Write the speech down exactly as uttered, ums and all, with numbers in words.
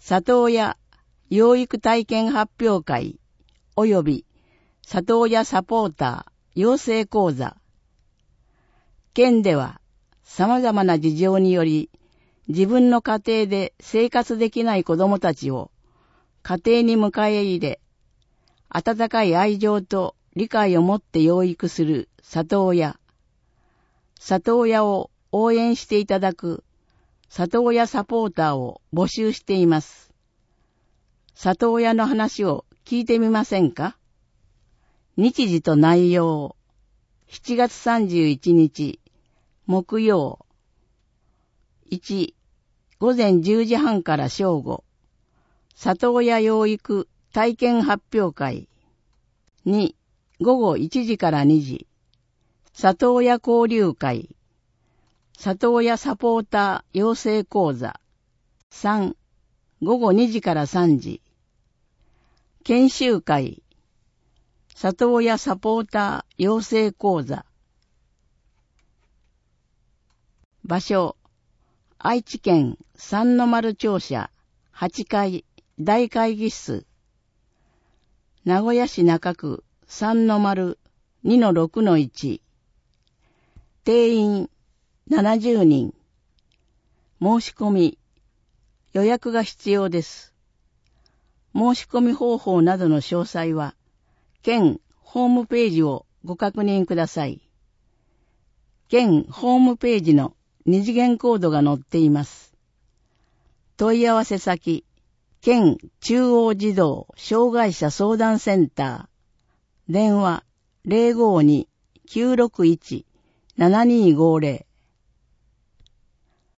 里親養育体験発表会及び里親サポーター養成講座。県では様々な事情により自分の家庭で生活できない子どもたちを家庭に迎え入れ、温かい愛情と理解を持って養育する里親、里親を応援していただく里親サポーターを募集しています。里親の話を聞いてみませんか？日時と内容、しちがつさんじゅういちにち、木曜。いち、午前じゅうじはんから正午、里親養育体験発表会。に、午後いちじからにじ、里親交流会。里親サポーター養成講座。さん、午後にじからさんじ、研修会。里親サポーター養成講座。場所、愛知県三の丸庁舎はちかい大会議室。名古屋市中区三の丸 にのろくのいち。定員ななじゅうにん。申し込み、予約が必要です。申し込み方法などの詳細は、県ホームページをご確認ください。県ホームページの二次元コードが載っています。問い合わせ先、県中央児童障害者相談センター、電話 ゼロごに きゅうろくいち ななにーごーぜろ